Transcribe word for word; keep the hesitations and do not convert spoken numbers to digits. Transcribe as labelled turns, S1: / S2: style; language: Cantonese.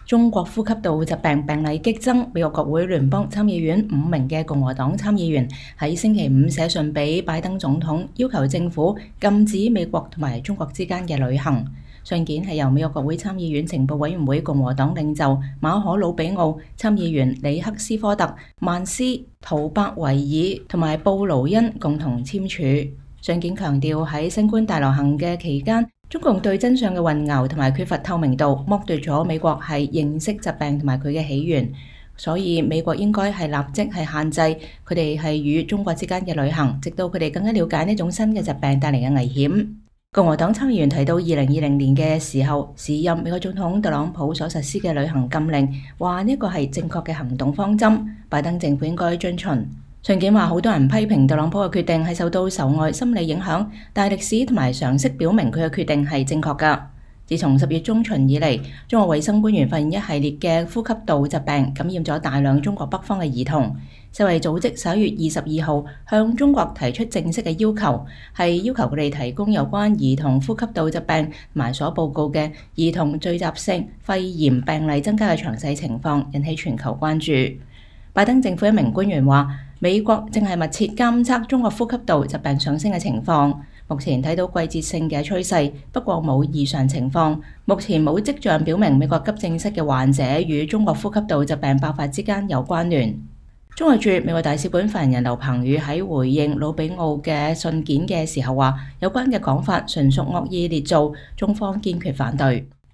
S1: 中國呼吸道疾病病例激增，美國國會聯邦參議院五名嘅共和黨參議員喺星期五寫信俾拜登總統，要求政府禁止美國同埋中國之間嘅旅行。信件係由美國國會參議院情報委員會共和黨領袖馬可魯比奧、參議員里克斯科特、曼斯、圖伯維爾同埋布魯恩共同簽署。信件強調喺新冠大流行嘅期間，中共對真相嘅混淆同埋缺乏透明度，剝奪咗美國係認識疾病同埋佢嘅起源，所以美國應該係立即係限制佢哋係與中國之間嘅旅行，直到佢哋更加了解呢種新嘅疾病帶嚟嘅危險。共和黨參議員提到二零二零年嘅時候，時任美國總統特朗普所實施嘅旅行禁令，話呢個係正確嘅行動方針，拜登政府應該遵循。信件話好多人批評特朗普嘅決定係受到仇外心理影響，但係歷史同埋常識表明佢嘅決定係正確㗎。自從十月中旬以嚟，中國衛生官員發現一系列嘅呼吸道疾病感染咗大量中國北方嘅兒童。世衛組織十一月二十二號向中國提出正式嘅要求，係要求佢哋提供有關兒童呼吸道疾病同埋所報告嘅兒童聚集性肺炎病例增加嘅詳細情況，引起全球關注。拜登政府一名官員話，美國正係密切監測中國呼吸道疾病上升嘅情況，目前睇到季節性嘅趨勢，不過冇異常情況。目前冇跡象表明美國急症室嘅患者與中國呼吸道疾病爆發之間有關聯。中國駐美國大使館發言人劉鵬宇喺回應魯比奧嘅信件嘅時候話，有關嘅講法純屬惡意捏造，中方堅決反對。